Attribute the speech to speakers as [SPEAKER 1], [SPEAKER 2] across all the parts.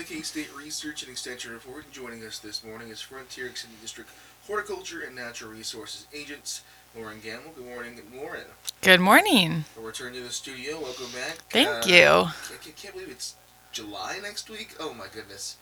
[SPEAKER 1] the K-State Research and Extension Report. And joining us this morning is Frontier Extended District Horticulture and Natural Resources Agents, Lauren Gamble. Good morning, Lauren.
[SPEAKER 2] Good morning.
[SPEAKER 1] A return to the studio. Welcome back.
[SPEAKER 2] Thank you.
[SPEAKER 1] I can't believe it's July next week. Oh my goodness.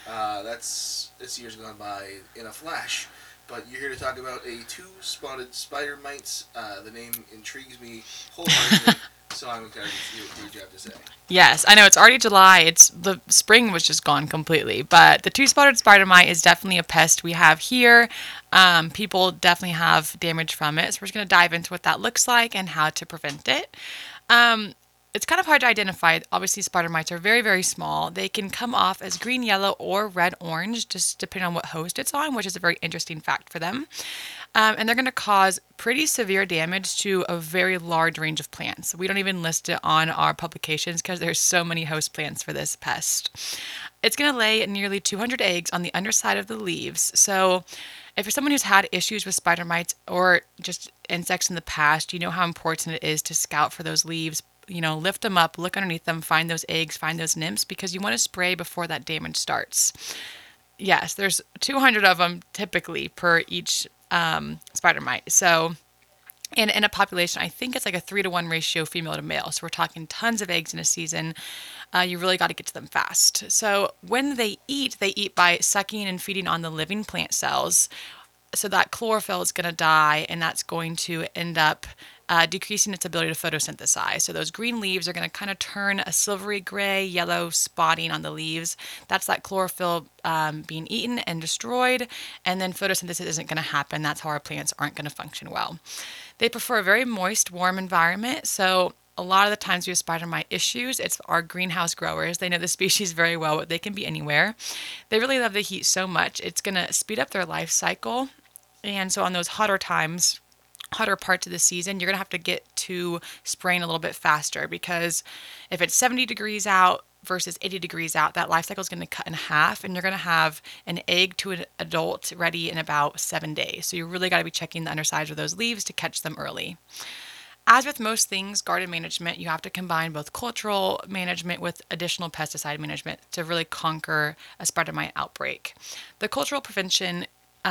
[SPEAKER 1] This year's gone by in a flash. But you're here to talk about a two-spotted spider mites. The name intrigues me wholeheartedly. So I'm excited to see what you have to say.
[SPEAKER 2] Yes, I know it's already July. It's the spring was just gone completely, but the two-spotted spider mite is definitely a pest we have here. People definitely have damage from it, so we're just going to dive into what that looks like and how to prevent it. Um, it's kind of hard to identify. Obviously, spider mites are very, very small. They can come off as green, yellow, or red, orange, just depending on what host it's on, which is a very interesting fact for them. And they're going to cause pretty severe damage to a very large range of plants. We don't even list it on our publications because there's so many host plants for this pest. It's going to lay nearly 200 eggs on the underside of the leaves. So if you're someone who's had issues with spider mites or just insects in the past, you know how important it is to scout for those leaves. Lift them up, look underneath them, find those eggs, find those nymphs, because you want to spray before that damage starts. Yes, there's 200 of them typically per each spider mite. So in a population, I think it's like a 3-to-1 ratio female to male. So we're talking tons of eggs in a season. You really got to get to them fast. So when they eat by sucking and feeding on the living plant cells. So that chlorophyll is going to die, and that's going to end up decreasing its ability to photosynthesize. So those green leaves are going to kind of turn a silvery gray, yellow spotting on the leaves. That's that chlorophyll being eaten and destroyed, and then photosynthesis isn't going to happen. That's how our plants aren't going to function well. They prefer a very moist, warm environment. So a lot of the times we have spider mite issues, it's our greenhouse growers. They know the species very well, but they can be anywhere. They really love the heat so much, it's going to speed up their life cycle. And so on those hotter times, hotter parts of the season, you're going to have to get to spraying a little bit faster, because if it's 70 degrees out versus 80 degrees out, that life cycle is going to cut in half, and you're going to have an egg to an adult ready in about 7 days. So you really got to be checking the undersides of those leaves to catch them early. As with most things, garden management, you have to combine both cultural management with additional pesticide management to really conquer a spider mite outbreak. The cultural prevention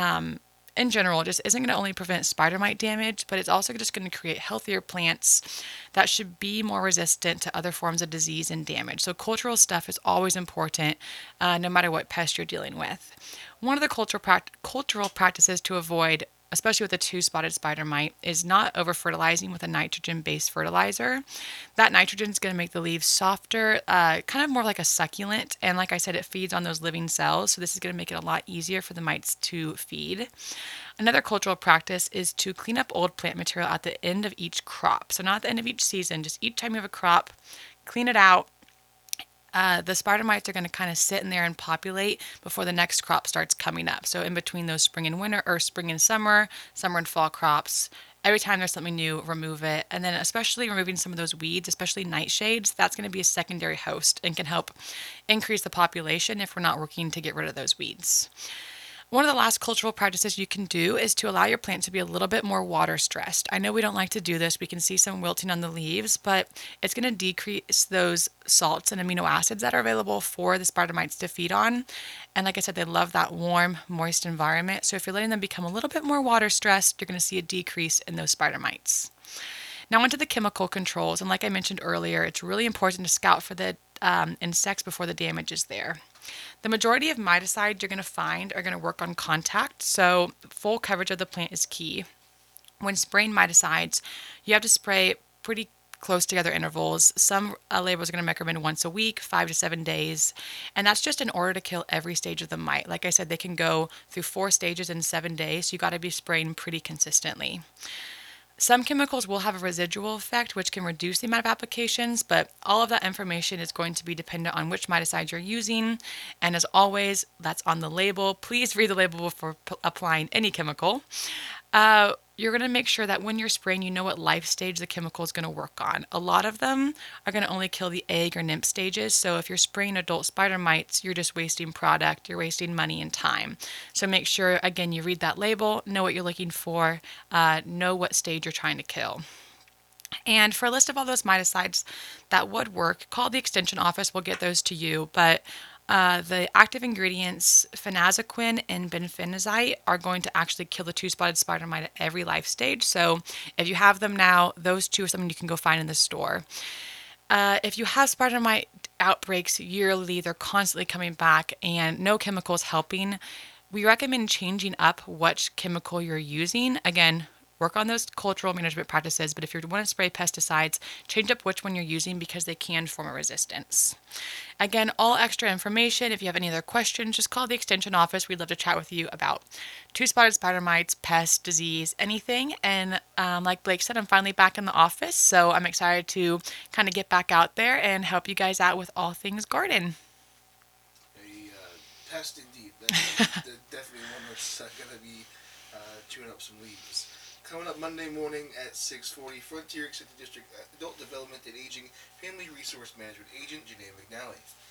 [SPEAKER 2] in general just isn't going to only prevent spider mite damage, but it's also just going to create healthier plants that should be more resistant to other forms of disease and damage. So cultural stuff is always important, no matter what pest you're dealing with. One of the cultural practices to avoid, especially with a two-spotted spider mite, is not over-fertilizing with a nitrogen-based fertilizer. That nitrogen is going to make the leaves softer, kind of more like a succulent. And like I said, it feeds on those living cells, so this is going to make it a lot easier for the mites to feed. Another cultural practice is to clean up old plant material at the end of each crop. So not at the end of each season, just each time you have a crop, clean it out. The spider mites are going to kind of sit in there and populate before the next crop starts coming up. So in between those spring and winter, or spring and summer and fall crops, every time there's something new, remove it. And then especially removing some of those weeds, especially nightshades, that's going to be a secondary host and can help increase the population if we're not working to get rid of those weeds. One of the last cultural practices you can do is to allow your plant to be a little bit more water stressed. I know we don't like to do this. We can see some wilting on the leaves, but it's going to decrease those salts and amino acids that are available for the spider mites to feed on. And like I said, they love that warm, moist environment. So if you're letting them become a little bit more water stressed, you're going to see a decrease in those spider mites. Now onto the chemical controls. And like I mentioned earlier, it's really important to scout for the insects before the damage is there. The majority of miticides you're going to find are going to work on contact, so full coverage of the plant is key. When spraying miticides, you have to spray pretty close together intervals. Some labels are going to recommend once a week, 5 to 7 days, and that's just in order to kill every stage of the mite. Like I said, they can go through 4 stages in 7 days, so you got to be spraying pretty consistently. Some chemicals will have a residual effect, which can reduce the amount of applications, but all of that information is going to be dependent on which miticide you're using. And as always, that's on the label. Please read the label before applying any chemical. You're going to make sure that when you're spraying, you know what life stage the chemical is going to work on. A lot of them are going to only kill the egg or nymph stages. So if you're spraying adult spider mites, you're just wasting product, you're wasting money and time. So make sure, again, you read that label, know what you're looking for, know what stage you're trying to kill. And for a list of all those miticides that would work, call the extension office. We'll get those to you. But The active ingredients phenazequin and benfenazite are going to actually kill the two-spotted spider mite at every life stage. So if you have them now, those two are something you can go find in the store. If you have spider mite outbreaks yearly, they're constantly coming back and no chemicals helping, we recommend changing up what chemical you're using. Again, work on those cultural management practices, but if you want to spray pesticides, change up which one you're using because they can form a resistance. Again, all extra information, if you have any other questions, just call the extension office. We'd love to chat with you about two-spotted spider mites, pests, disease, anything. And like Blake said, I'm finally back in the office, so I'm excited to kind of get back out there and help you guys out with all things garden.
[SPEAKER 1] A pest indeed. That's definitely one that's going to be chewing up some leaves. Coming up Monday morning at 6:40, Frontier Executive District Adult Development and Aging Family Resource Management Agent Janae McNally.